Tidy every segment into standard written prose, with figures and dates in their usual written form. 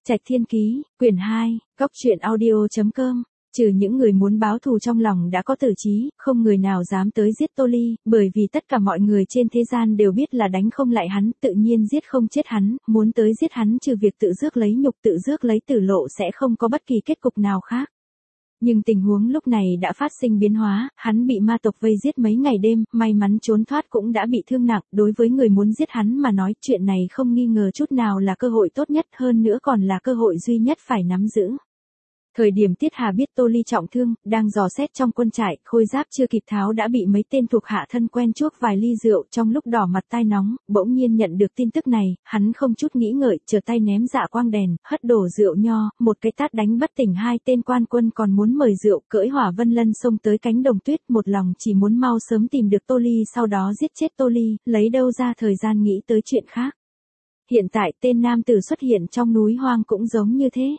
Trạch Thiên Ký, quyển 2, góc truyện audio.com. Trừ những người muốn báo thù trong lòng đã có tử trí, không người nào dám tới giết Tô Ly, bởi vì tất cả mọi người trên thế gian đều biết là đánh không lại hắn, tự nhiên giết không chết hắn, muốn tới giết hắn trừ việc tự rước lấy nhục tự rước lấy tử lộ sẽ không có bất kỳ kết cục nào khác. Nhưng tình huống lúc này đã phát sinh biến hóa, hắn bị ma tộc vây giết mấy ngày đêm, may mắn trốn thoát cũng đã bị thương nặng, đối với người muốn giết hắn mà nói chuyện này không nghi ngờ chút nào là cơ hội tốt nhất, hơn nữa còn là cơ hội duy nhất phải nắm giữ. Thời điểm Tiết Hà biết Tô Ly trọng thương, đang dò xét trong quân trại, khôi giáp chưa kịp tháo đã bị mấy tên thuộc hạ thân quen chuốc vài ly rượu, trong lúc đỏ mặt tai nóng, bỗng nhiên nhận được tin tức này, hắn không chút nghĩ ngợi, trở tay ném dạ quang đèn, hất đổ rượu nho, một cái tát đánh bất tỉnh hai tên quan quân còn muốn mời rượu, cưỡi hỏa vân lân xông tới cánh đồng tuyết, một lòng chỉ muốn mau sớm tìm được Tô Ly sau đó giết chết Tô Ly, lấy đâu ra thời gian nghĩ tới chuyện khác. Hiện tại tên nam tử xuất hiện trong núi hoang cũng giống như thế.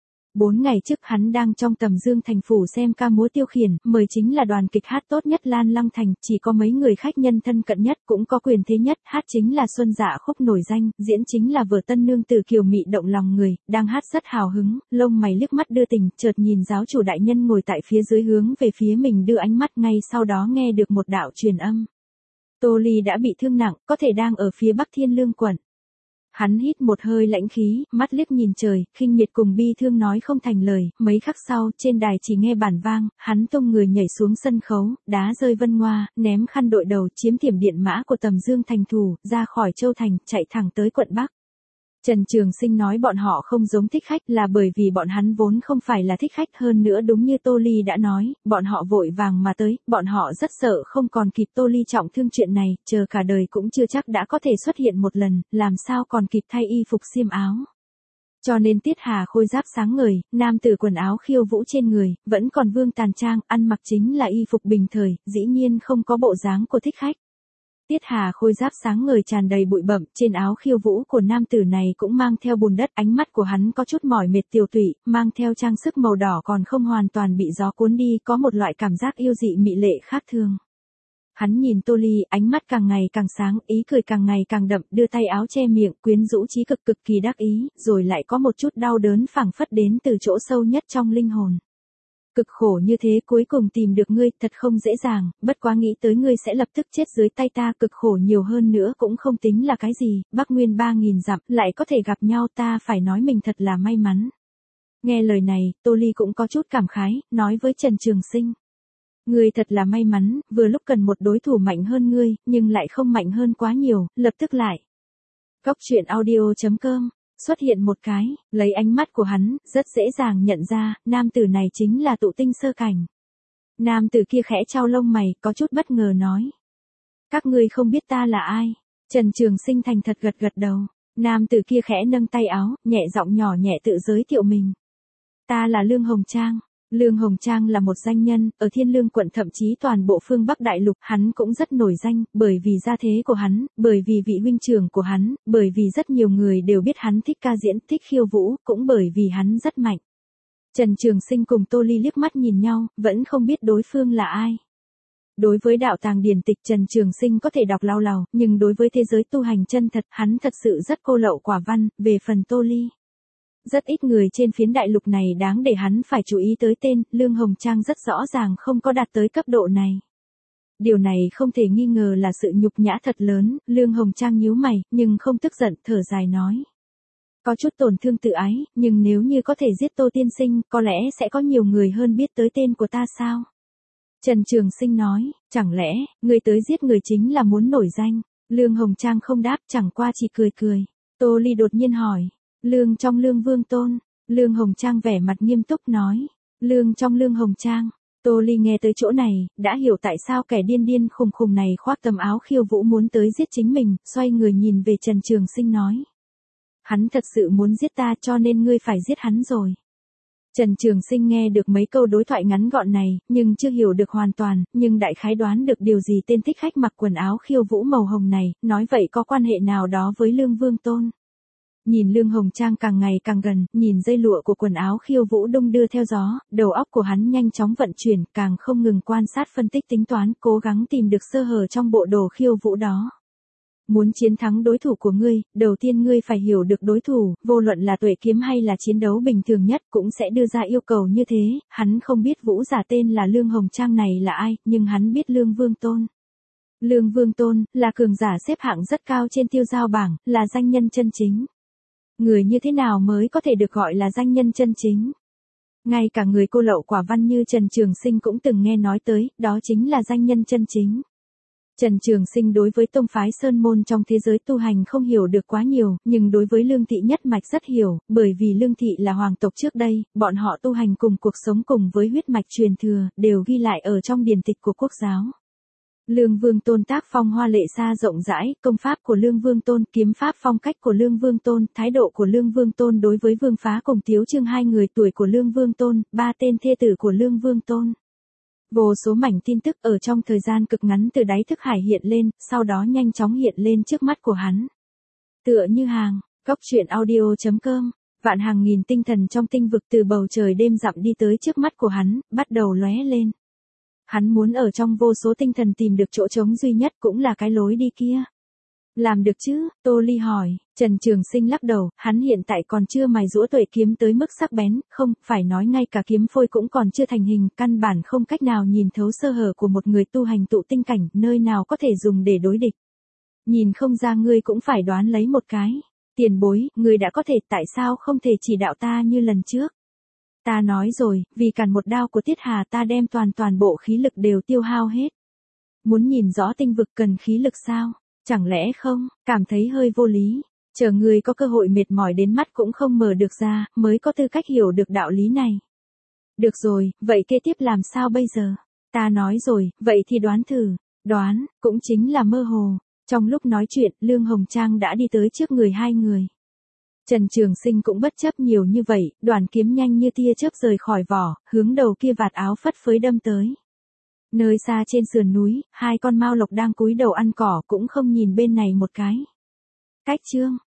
4 ngày trước hắn đang trong Tầm Dương thành phủ xem ca múa tiêu khiển, mời chính là đoàn kịch hát tốt nhất Lan Lăng thành, chỉ có mấy người khách nhân thân cận nhất cũng có quyền thế nhất, hát chính là Xuân Dạ khúc nổi danh, diễn chính là vở tân nương tử kiều mị động lòng người, đang hát rất hào hứng, lông mày liếc mắt đưa tình, chợt nhìn giáo chủ đại nhân ngồi tại phía dưới hướng về phía mình đưa ánh mắt, ngay sau đó nghe được một đạo truyền âm. Tô Ly đã bị thương nặng, có thể đang ở phía Bắc Thiên Lương quận. Hắn hít một hơi lãnh khí, mắt liếc nhìn trời, khinh miệt cùng bi thương nói không thành lời, mấy khắc sau, trên đài chỉ nghe bản vang, hắn tung người nhảy xuống sân khấu, đá rơi vân hoa, ném khăn đội đầu, chiếm thiểm điện mã của Tầm Dương thành thủ, ra khỏi Châu thành, chạy thẳng tới quận Bắc. Trần Trường Sinh nói bọn họ không giống thích khách là bởi vì bọn hắn vốn không phải là thích khách, hơn nữa đúng như Tô Ly đã nói, bọn họ vội vàng mà tới, bọn họ rất sợ không còn kịp Tô Ly trọng thương chuyện này, chờ cả đời cũng chưa chắc đã có thể xuất hiện một lần, làm sao còn kịp thay y phục xiêm áo. Cho nên Tiết Hà khôi giáp sáng ngời, nam tử quần áo khiêu vũ trên người, vẫn còn vương tàn trang, ăn mặc chính là y phục bình thời, dĩ nhiên không có bộ dáng của thích khách. Tiết Hà khôi giáp sáng ngời tràn đầy bụi bặm, trên áo khiêu vũ của nam tử này cũng mang theo bùn đất, ánh mắt của hắn có chút mỏi mệt tiều tụy, mang theo trang sức màu đỏ còn không hoàn toàn bị gió cuốn đi, có một loại cảm giác yêu dị mị lệ khác thường. Hắn nhìn Tô Ly, ánh mắt càng ngày càng sáng, ý cười càng ngày càng đậm, đưa tay áo che miệng, quyến rũ chí cực, cực kỳ đắc ý, rồi lại có một chút đau đớn phảng phất đến từ chỗ sâu nhất trong linh hồn. Cực khổ như thế cuối cùng tìm được ngươi, thật không dễ dàng, bất quá nghĩ tới ngươi sẽ lập tức chết dưới tay ta, cực khổ nhiều hơn nữa cũng không tính là cái gì, Bắc Nguyên 3000 dặm, lại có thể gặp nhau, ta phải nói mình thật là may mắn. Nghe lời này, Tô Ly cũng có chút cảm khái, nói với Trần Trường Sinh. Ngươi thật là may mắn, vừa lúc cần một đối thủ mạnh hơn ngươi, nhưng lại không mạnh hơn quá nhiều, lập tức lại. Góc truyện audio.com. Xuất hiện một cái, lấy ánh mắt của hắn, rất dễ dàng nhận ra, nam tử này chính là Tụ Tinh sơ cảnh. Nam tử kia khẽ chau lông mày, có chút bất ngờ nói. Các ngươi không biết ta là ai. Trần Trường Sinh thành thật gật gật đầu. Nam tử kia khẽ nâng tay áo, nhẹ giọng nhỏ nhẹ tự giới thiệu mình. Ta là Lương Hồng Trang. Lương Hồng Trang là một danh nhân, ở Thiên Lương quận thậm chí toàn bộ phương Bắc Đại Lục, hắn cũng rất nổi danh, bởi vì gia thế của hắn, bởi vì vị huynh trưởng của hắn, bởi vì rất nhiều người đều biết hắn thích ca diễn, thích khiêu vũ, cũng bởi vì hắn rất mạnh. Trần Trường Sinh cùng Tô Ly liếc mắt nhìn nhau, vẫn không biết đối phương là ai. Đối với đạo tàng điển tịch Trần Trường Sinh có thể đọc lau lào, nhưng đối với thế giới tu hành chân thật, hắn thật sự rất cô lậu quả văn, về phần Tô Ly. Rất ít người trên phiến đại lục này đáng để hắn phải chú ý tới tên, Lương Hồng Trang rất rõ ràng không có đạt tới cấp độ này. Điều này không thể nghi ngờ là sự nhục nhã thật lớn, Lương Hồng Trang nhíu mày, nhưng không tức giận, thở dài nói. Có chút tổn thương tự ái, nhưng nếu như có thể giết Tô tiên sinh, có lẽ sẽ có nhiều người hơn biết tới tên của ta sao? Trần Trường Sinh nói, chẳng lẽ, người tới giết người chính là muốn nổi danh? Lương Hồng Trang không đáp, chẳng qua chỉ cười cười. Tô Ly đột nhiên hỏi. Lương trong Lương Vương Tôn. Lương Hồng Trang vẻ mặt nghiêm túc nói. Lương trong Lương Hồng Trang. Tô Ly nghe tới chỗ này, đã hiểu tại sao kẻ điên điên khùng khùng này khoác tấm áo khiêu vũ muốn tới giết chính mình, xoay người nhìn về Trần Trường Sinh nói. Hắn thật sự muốn giết ta cho nên ngươi phải giết hắn rồi. Trần Trường Sinh nghe được mấy câu đối thoại ngắn gọn này, nhưng chưa hiểu được hoàn toàn, nhưng đại khái đoán được điều gì tên thích khách mặc quần áo khiêu vũ màu hồng này, nói vậy có quan hệ nào đó với Lương Vương Tôn. Nhìn Lương Hồng Trang càng ngày càng gần, nhìn dây lụa của quần áo khiêu vũ đung đưa theo gió, đầu óc của hắn nhanh chóng vận chuyển, càng không ngừng quan sát phân tích tính toán, cố gắng tìm được sơ hở trong bộ đồ khiêu vũ đó. Muốn chiến thắng đối thủ của ngươi, đầu tiên ngươi phải hiểu được đối thủ, vô luận là tuệ kiếm hay là chiến đấu bình thường nhất cũng sẽ đưa ra yêu cầu như thế, hắn không biết vũ giả tên là Lương Hồng Trang này là ai, nhưng hắn biết Lương Vương Tôn. Lương Vương Tôn, là cường giả xếp hạng rất cao trên tiêu giao bảng, là danh nhân chân chính. Người như thế nào mới có thể được gọi là danh nhân chân chính? Ngay cả người cô lậu quả văn như Trần Trường Sinh cũng từng nghe nói tới, đó chính là danh nhân chân chính. Trần Trường Sinh đối với tông phái Sơn Môn trong thế giới tu hành không hiểu được quá nhiều, nhưng đối với Lương Thị nhất mạch rất hiểu, bởi vì Lương Thị là hoàng tộc trước đây, bọn họ tu hành cùng cuộc sống cùng với huyết mạch truyền thừa, đều ghi lại ở trong điển tịch của quốc giáo. Lương Vương Tôn tác phong hoa lệ xa rộng rãi, công pháp của Lương Vương Tôn, kiếm pháp phong cách của Lương Vương Tôn, thái độ của Lương Vương Tôn đối với Vương Phá cùng Tiếu Trương hai người tuổi của Lương Vương Tôn, ba tên thê tử của Lương Vương Tôn. Vô số mảnh tin tức ở trong thời gian cực ngắn từ đáy thức hải hiện lên, sau đó nhanh chóng hiện lên trước mắt của hắn. Tựa như hàng, góc truyện audio.com, vạn hàng nghìn tinh thần trong tinh vực từ bầu trời đêm dặm đi tới trước mắt của hắn, bắt đầu lóe lên. Hắn muốn ở trong vô số tinh thần tìm được chỗ trống duy nhất cũng là cái lối đi kia. Làm được chứ? Tô Ly hỏi. Trần Trường Sinh lắc đầu, hắn hiện tại còn chưa mài giũa tuệ kiếm tới mức sắc bén, không, phải nói ngay cả kiếm phôi cũng còn chưa thành hình, căn bản không cách nào nhìn thấu sơ hở của một người tu hành tụ tinh cảnh, nơi nào có thể dùng để đối địch. Nhìn không ra ngươi cũng phải đoán lấy một cái. Tiền bối, ngươi đã có thể, tại sao không thể chỉ đạo ta như lần trước? Ta nói rồi, vì cản một đao của Tiết Hà ta đem toàn bộ khí lực đều tiêu hao hết. Muốn nhìn rõ tinh vực cần khí lực sao? Chẳng lẽ không, cảm thấy hơi vô lý, chờ người có cơ hội mệt mỏi đến mắt cũng không mở được ra, mới có tư cách hiểu được đạo lý này. Được rồi, vậy kế tiếp làm sao bây giờ? Ta nói rồi, vậy thì đoán thử. Đoán, cũng chính là mơ hồ. Trong lúc nói chuyện, Lương Hồng Trang đã đi tới trước người hai người. Trần Trường Sinh cũng bất chấp nhiều như vậy, đoàn kiếm nhanh như tia chớp rời khỏi vỏ, hướng đầu kia vạt áo phất phới đâm tới. Nơi xa trên sườn núi, hai con mao lộc đang cúi đầu ăn cỏ cũng không nhìn bên này một cái. Cách chương